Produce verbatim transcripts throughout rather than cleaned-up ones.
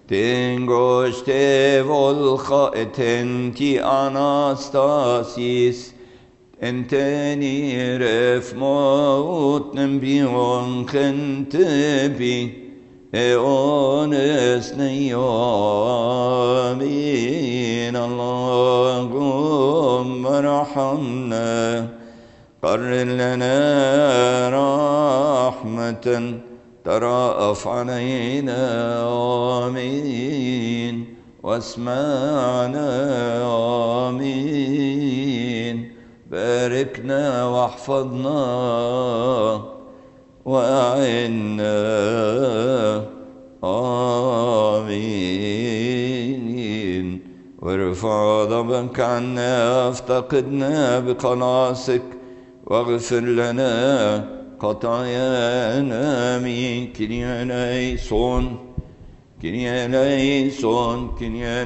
Tengoște volcha etenti anastasis, enteniref maut nembion kentebi, eones neyamin. Allahum rahamna, قرر لنا رحمة ترأف علينا آمين واسمعنا آمين باركنا واحفظنا وأعنا آمين وارفع غضبك عنا افتقدنا بخلاصك واغفر لنا خطايانا آمين. كريا ليسون كريا ليسون كريا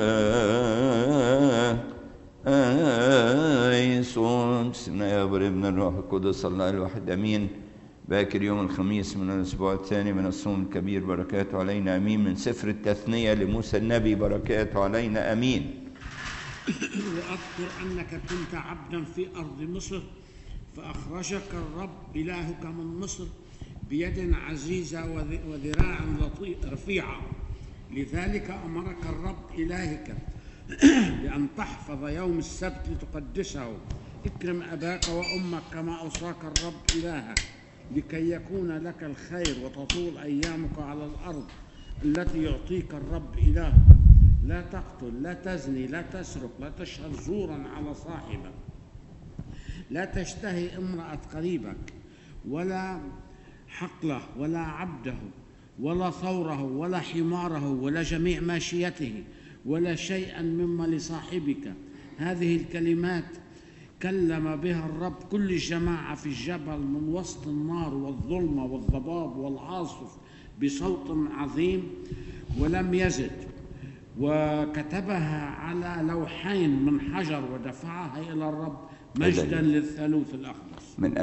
ليسون. بسم الله يا ابن الروح القدس الله الواحد امين. باكر يوم الخميس من الاسبوع الثاني من الصوم الكبير، بركاته علينا امين. من سفر التثنية لموسى النبي، بركاته علينا امين. واذكر انك كنت عبدا في ارض مصر، فأخرجك الرب إلهك من مصر بيد عزيزة وذراع رفيعة. لذلك أمرك الرب إلهك بأن تحفظ يوم السبت لتقدسه. اكرم أباك وأمك كما أوصاك الرب إلهك، لكي يكون لك الخير وتطول أيامك على الأرض التي يعطيك الرب إلهك. لا تقتل، لا تزني، لا تسرق، لا تشهد زورا على صاحبك، لا تشتهي امرأة قريبك، ولا حقله، ولا عبده، ولا ثوره، ولا حماره، ولا جميع ماشيته، ولا شيئا مما لصاحبك. هذه الكلمات كلم بها الرب كل الجماعة في الجبل من وسط النار والظلمة والضباب والعاصف بصوت عظيم، ولم يزد. وكتبها على لوحين من حجر ودفعها إلى الرب مجدا للثالوث الأقدس.